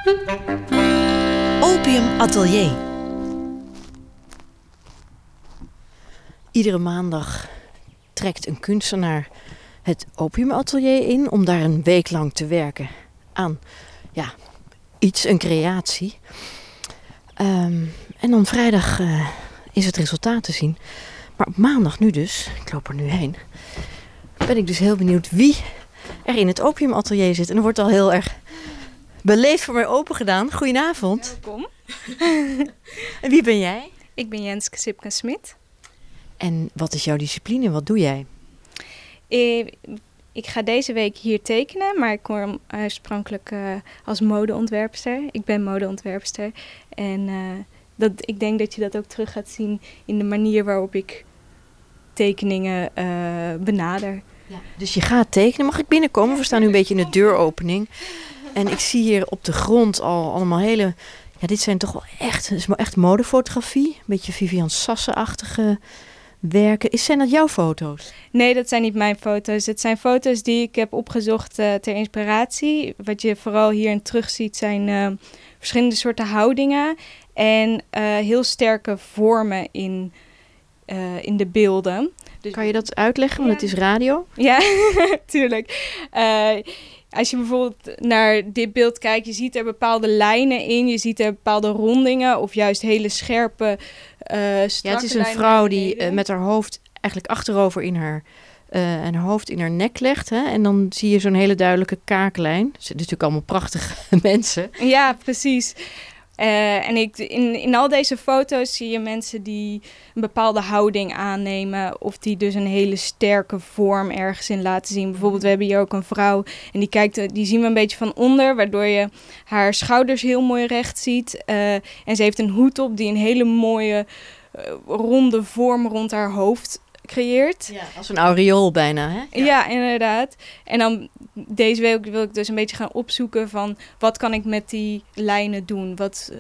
Opium Atelier. Iedere maandag trekt een kunstenaar het Opium Atelier in om daar een week lang te werken aan een creatie. En dan vrijdag is het resultaat te zien. Maar op maandag nu dus, ik loop er nu heen, ben ik dus heel benieuwd wie er in het Opium Atelier zit. En er wordt al heel erg beleefd voor mij open gedaan. Goedenavond. Welkom. En wie ben jij? Ik ben Jenske Sipken-Smit. En wat is jouw discipline? Wat doe jij? Ik ga deze week hier tekenen, maar ik kom oorspronkelijk als modeontwerpster. Ik ben modeontwerpster. En ik denk dat je dat ook terug gaat zien in de manier waarop ik tekeningen benader. Ja. Dus je gaat tekenen. Mag ik binnenkomen? We staan nu een beetje in de deuropening. En ik zie hier op de grond al allemaal hele... Ja, dit zijn toch wel echt modefotografie. Een beetje Vivian Sassen-achtige werken. Zijn dat jouw foto's? Nee, dat zijn niet mijn foto's. Het zijn foto's die ik heb opgezocht ter inspiratie. Wat je vooral hierin terugziet zijn verschillende soorten houdingen. En heel sterke vormen in de beelden. Dus, kan je dat uitleggen? Want het is radio. Ja, tuurlijk. Als je bijvoorbeeld naar dit beeld kijkt, je ziet er bepaalde lijnen in. Je ziet er bepaalde rondingen of juist hele scherpe, strakke het is een vrouw die met haar hoofd eigenlijk achterover in haar hoofd in haar nek legt. Hè? En dan zie je zo'n hele duidelijke kaaklijn. Het zijn natuurlijk allemaal prachtige mensen. Ja, precies. En in al deze foto's zie je mensen die een bepaalde houding aannemen. Of die dus een hele sterke vorm ergens in laten zien. Bijvoorbeeld, we hebben hier ook een vrouw. En die zien we een beetje van onder. Waardoor je haar schouders heel mooi recht ziet. En ze heeft een hoed op die een hele mooie ronde vorm rond haar hoofd creëert. Ja, als een aureool bijna, hè? Ja, inderdaad. En dan deze week wil ik dus een beetje gaan opzoeken van wat kan ik met die lijnen doen?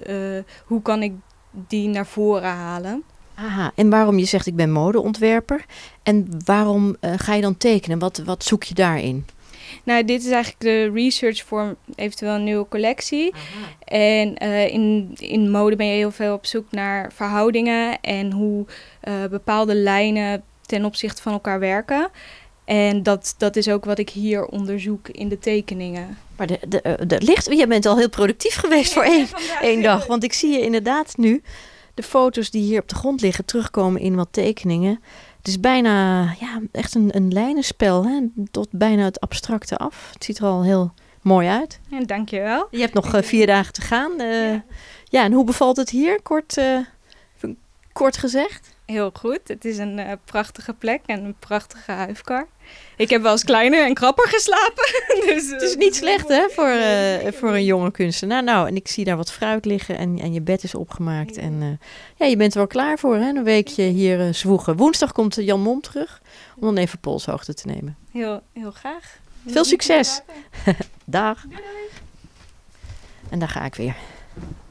Hoe kan ik die naar voren halen? Aha, en waarom je zegt ik ben modeontwerper en waarom ga je dan tekenen? Wat zoek je daarin? Nou, dit is eigenlijk de research voor eventueel een nieuwe collectie. Aha. En in mode ben je heel veel op zoek naar verhoudingen en hoe bepaalde lijnen ten opzichte van elkaar werken. En dat is ook wat ik hier onderzoek in de tekeningen. Maar je bent al heel productief geweest voor één dag. Want ik zie je inderdaad nu de foto's die hier op de grond liggen terugkomen in wat tekeningen. Het is bijna echt een lijnenspel, hè? Tot bijna het abstracte af. Het ziet er al heel mooi uit. Ja, dankjewel. Je hebt nog 4 dagen te gaan. En hoe bevalt het hier? Kort gezegd. Heel goed. Het is een prachtige plek en een prachtige huifkar. Ik heb wel eens kleiner en krapper geslapen. Dus, het is niet slecht, hè, voor een jonge kunstenaar. Nou, en ik zie daar wat fruit liggen en je bed is opgemaakt. Ja. En je bent er wel klaar voor, hè? Een weekje hier zwoegen. Woensdag komt Jan Mom terug om dan even polshoogte te nemen. Heel, heel graag. Veel succes. Dag. Doei. En daar ga ik weer.